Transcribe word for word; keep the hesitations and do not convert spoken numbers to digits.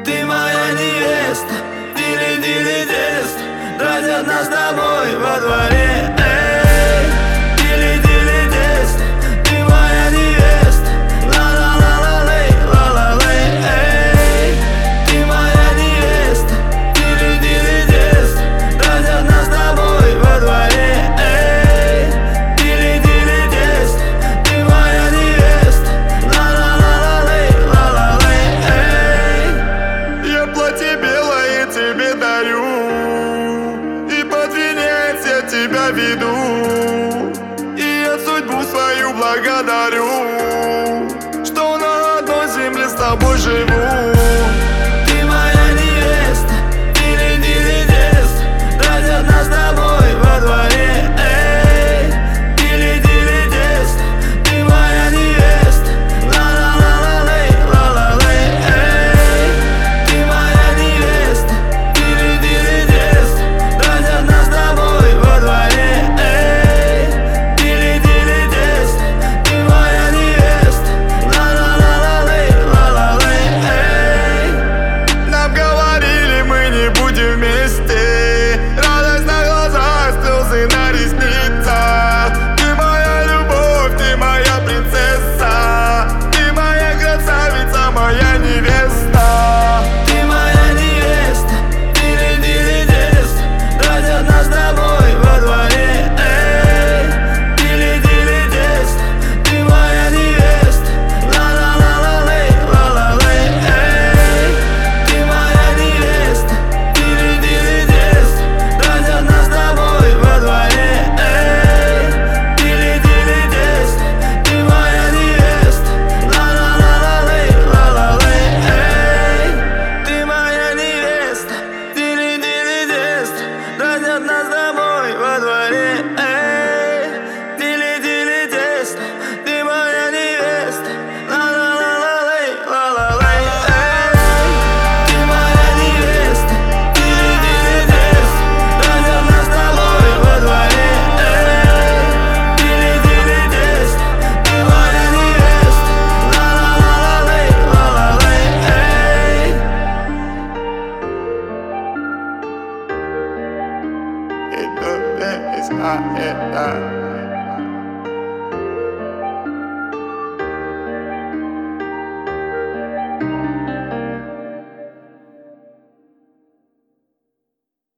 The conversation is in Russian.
Ты моя невеста, дили-дили-дест, тратят нас домой во дворе. Эй, дили-дили-дест, ты моя невеста, ла-ла-ла-ла-лей, ла-ла-лей. Эй, ты моя невеста, дили-дили-дест, тратят нас домой во дворе. Эй, дили-дили-дест, ты моя невеста, ла-ла-ла-ла-лей, ла-ла-лей. Эй, Я платье белое тебе дарю, и под венец я тебя веду, и я судьбу свою благодарю, что на одной земле с тобой живу. ты моя невеста, дили-дили-дест, тратят нас домой во дворе. Эй, дили-дили-дест, ты моя невеста, ла-ла-ла-ла-лей, ла-ла-лей. Эй, ты моя невеста, дили-дили-дест, тратят нас домой во дворе. Эй, дили-дили-дест, ты моя невеста, ла-ла-ла-ла-лей, ла-ла-лей. Эй. Нам говорили, мы не будем вместе, радость на глазах, слезы на ресницах. Ты моя любовь, ты моя принцесса, ты моя красавица, моя невеста. Ты моя невеста, дили-дили-дест, тратят нас домой во дворе. Эй, дили-дили-дест, ты моя невеста, ла-ла-ла-ла-лей, ла-ла-лей. Эй, ты моя невеста, дили-дили-дест, тратят нас домой во дворе. Эй, дили-дили-дест, ты моя невеста, ла-ла-ла-ла-лей, ла-ла-лей. Эй, ты моя невеста, дили-дили-дест, тратят нас домой во дворе. Эй, дили-дили-дест, ты моя невеста, ла-ла-ла-ла-лей, ла-ла-лей. Эй, ты моя невеста, дили-дили-дест, тратят нас домой во дворе. Эй, дили-дили-дест, ты моя невеста, ла-ла-ла-ла-лей, ла-ла-лей. Эй. Это, это, это,